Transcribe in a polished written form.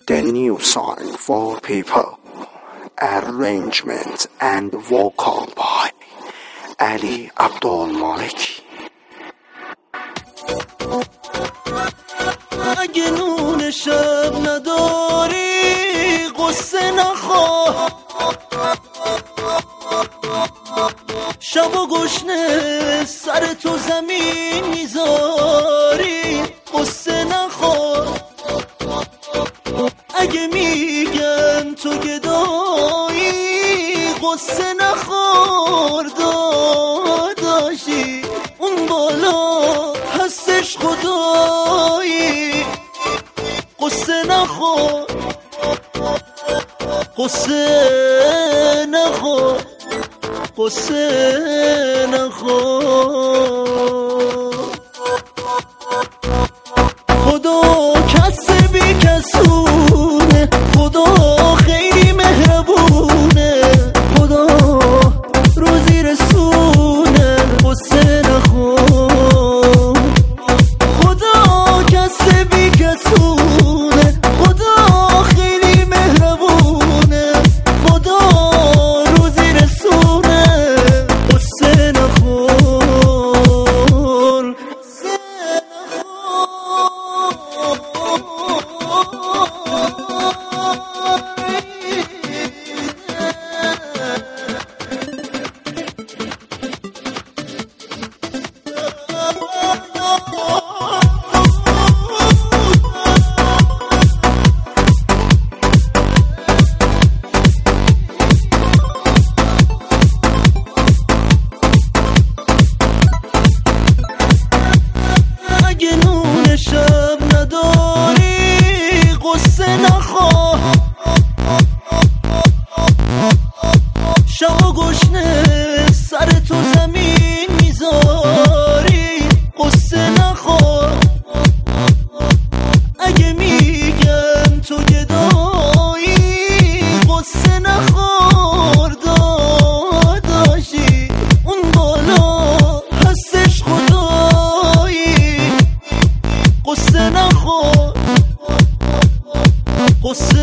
The new song for people. Arrangement and vocal by Ali Abdulmaliki. اگه نون شب نداری قصه نخور، شب و گشنه سر تو زمین میذاری قصه نخور. اگه میگن تو گدایی قصه نخور، داداشی اون بالا هستش خدایی قصه نخور، قصه نخور، قصه نخور. خدا کس بی کسونه، خدا خیلی مهربونه، خدا روزی رسونه قصه نخور. خدا کس بی کسونه، خدا خیلی مهربونه، خدا روزی رسونه قصه نخور، قصه اگه نون شب نداری قصه نخور، شب و گشنه سر تو زمین میذاری قصه نخور. اگه میگن تو گدایی قصه نخور، داداشی اون بالا هستش خدایی قصه نخور، قصه